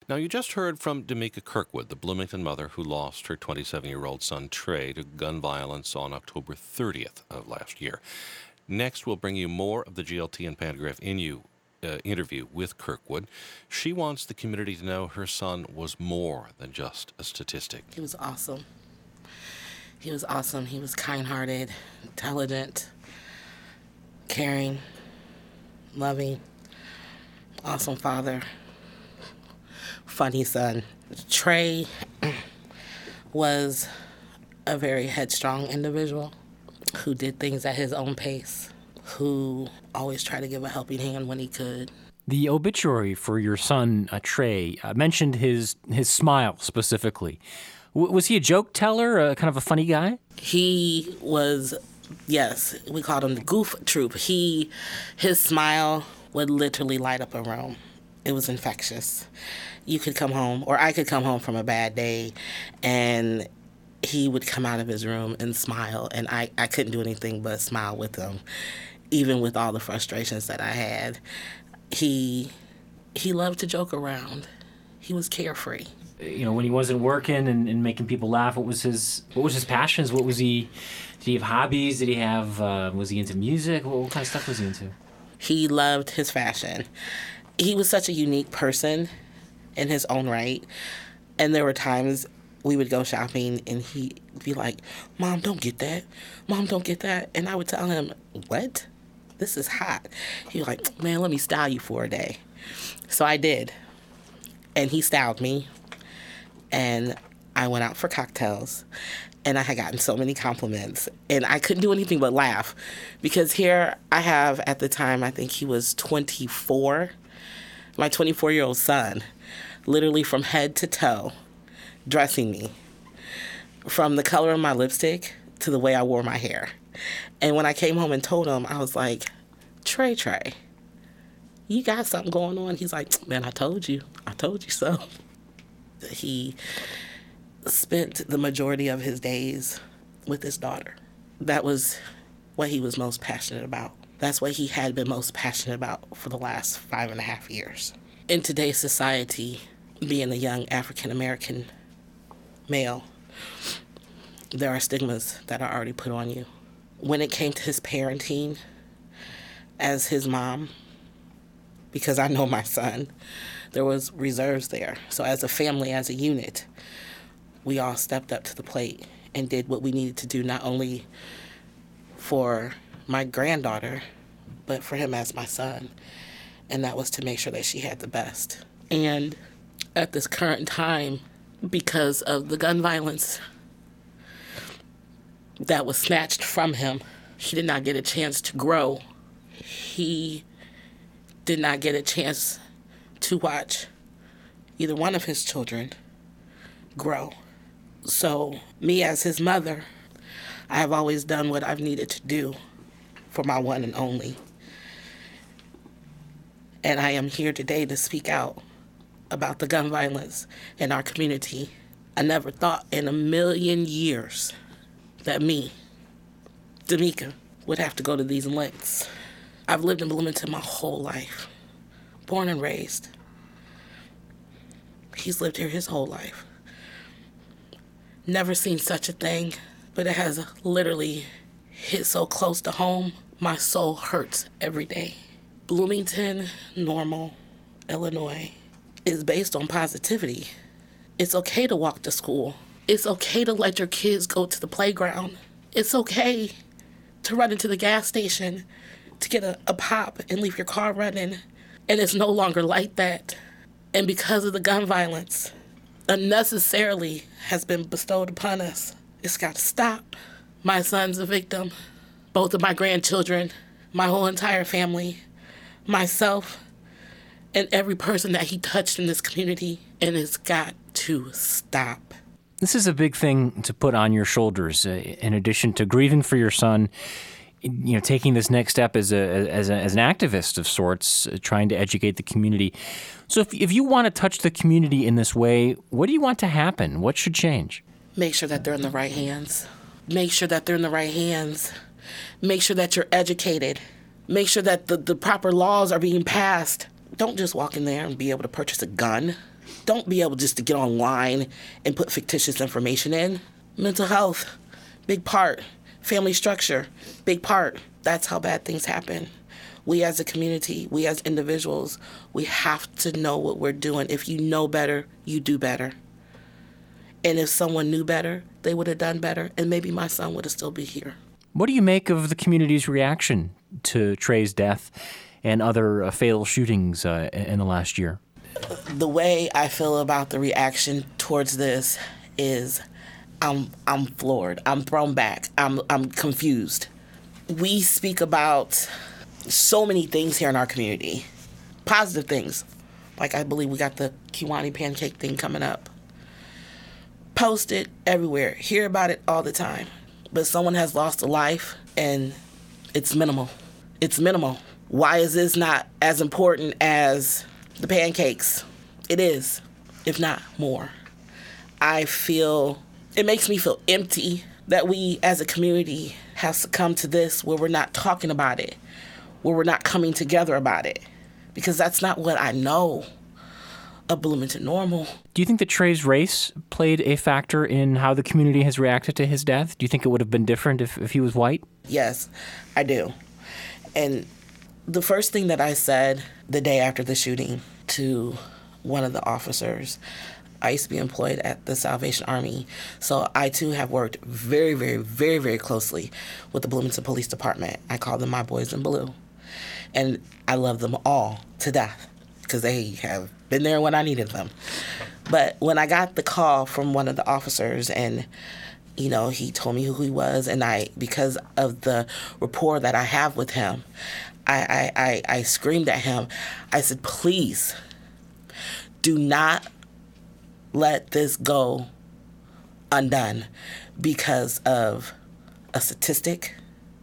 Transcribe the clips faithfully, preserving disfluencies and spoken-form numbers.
Now, you just heard from Damika Kirkwood, the Bloomington mother who lost her twenty-seven-year-old son, Trey, to gun violence on October thirtieth of last year. Next, we'll bring you more of the G L T and Pantagraph in you uh, interview with Kirkwood. She wants the community to know her son was more than just a statistic. He was awesome. He was awesome. He was kind-hearted, intelligent, caring, loving, awesome father, funny son. Trey was a very headstrong individual who did things at his own pace, who always tried to give a helping hand when he could. The obituary for your son, uh, Trey, uh, mentioned his his smile specifically. W- was he a joke teller, uh, kind of a funny guy? He was, yes, we called him the goof troop. He, his smile would literally light up a room. It was infectious. You could come home, or I could come home from a bad day, and he would come out of his room and smile, and I, I couldn't do anything but smile with him, even with all the frustrations that I had. He he loved to joke around. He was carefree. You know, when he wasn't working and, and making people laugh, what was his what was his passions? What was he? Did he have hobbies? Did he have? Uh, was he into music? What, what kind of stuff was he into? He loved his fashion. He was such a unique person in his own right, and there were times we would go shopping and he'd be like, "Mom, don't get that. Mom, don't get that." And I would tell him, "What? This is hot." He was like, "Man, let me style you for a day." So I did. And he styled me. And I went out for cocktails. And I had gotten so many compliments. And I couldn't do anything but laugh. Because here I have, at the time, I think he was twenty-four, my twenty-four-year-old son, literally from head to toe, dressing me. From the color of my lipstick to the way I wore my hair. And when I came home and told him, I was like, Trey, Trey, you got something going on? He's like, "Man, I told you. I told you so." He spent the majority of his days with his daughter. That was what he was most passionate about. That's what he had been most passionate about for the last five and a half years. In today's society, being a young African-American male, there are stigmas that are already put on you. When it came to his parenting, as his mom, because I know my son, there was reserves there. So as a family, as a unit, we all stepped up to the plate and did what we needed to do, not only for my granddaughter, but for him as my son. And that was to make sure that she had the best. And at this current time, because of the gun violence that was snatched from him, he did not get a chance to grow. He did not get a chance to watch either one of his children grow. So me as his mother, I have always done what I've needed to do for my one and only. And I am here today to speak out about the gun violence in our community. I never thought in a million years that me, Damika, would have to go to these lengths. I've lived in Bloomington my whole life, born and raised. He's lived here his whole life. Never seen such a thing, but it has literally hit so close to home, my soul hurts every day. Bloomington, Normal, Illinois, is based on positivity. It's okay to walk to school. It's okay to let your kids go to the playground. It's okay to run into the gas station to get a, a pop and leave your car running. And it's no longer like that. And because of the gun violence, unnecessarily has been bestowed upon us, it's got to stop. My son's a victim. Both of my grandchildren, my whole entire family, myself, and every person that he touched in this community. And it's got to stop. This is a big thing to put on your shoulders. Uh, in addition to grieving for your son, you know, taking this next step as a as, a, as an activist of sorts, uh, trying to educate the community. So, if if you want to touch the community in this way, what do you want to happen? What should change? Make sure that they're in the right hands. Make sure that they're in the right hands. Make sure that you're educated. Make sure that the, the proper laws are being passed. Don't just walk in there and be able to purchase a gun. Don't be able just to get online and put fictitious information in. Mental health, big part. Family structure, big part. That's how bad things happen. We as a community, we as individuals, we have to know what we're doing. If you know better, you do better. And if someone knew better, they would have done better, and maybe my son would have still be here. What do you make of the community's reaction to Tre's death and other uh, fatal shootings uh, in the last year? The way I feel about the reaction towards this is I'm I'm floored. I'm thrown back. I'm I'm confused. We speak about so many things here in our community, positive things, like I believe we got the Kiwani pancake thing coming up. Post it everywhere. Hear about it all the time. But someone has lost a life, and it's minimal. It's minimal. Why is this not as important as the pancakes? It is, if not more. I feel, it makes me feel empty that we as a community have succumbed to this where we're not talking about it, where we're not coming together about it, because that's not what I know of Bloomington Normal. Do you think that Tre's race played a factor in how the community has reacted to his death? Do you think it would have been different if, if he was white? Yes, I do. And the first thing that I said the day after the shooting to one of the officers, I used to be employed at the Salvation Army, so I too have worked very, very, very, very closely with the Bloomington Police Department. I call them my boys in blue. And I love them all to death because they have been there when I needed them. But when I got the call from one of the officers and, you know, he told me who he was, and I, because of the rapport that I have with him, I, I, I, I screamed at him. I said, please, do not let this go undone because of a statistic,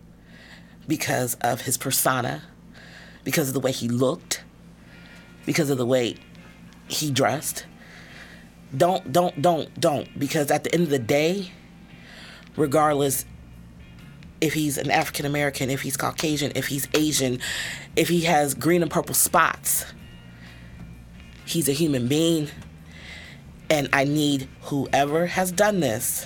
because of his persona, because of the way he looked, because of the way he dressed. Don't, don't, don't, don't. Because at the end of the day, regardless if he's an African American, if he's Caucasian, if he's Asian, if he has green and purple spots, he's a human being. And I need whoever has done this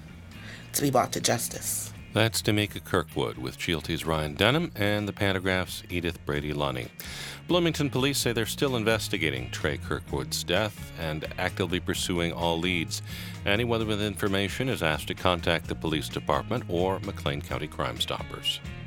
to be brought to justice. That's Tamika Kirkwood with G L T's Ryan Denham and the Pantagraph's Edith Brady-Lunny. Bloomington police say they're still investigating Tre Kirkwood's death and actively pursuing all leads. Anyone with information is asked to contact the police department or McLean County Crime Stoppers.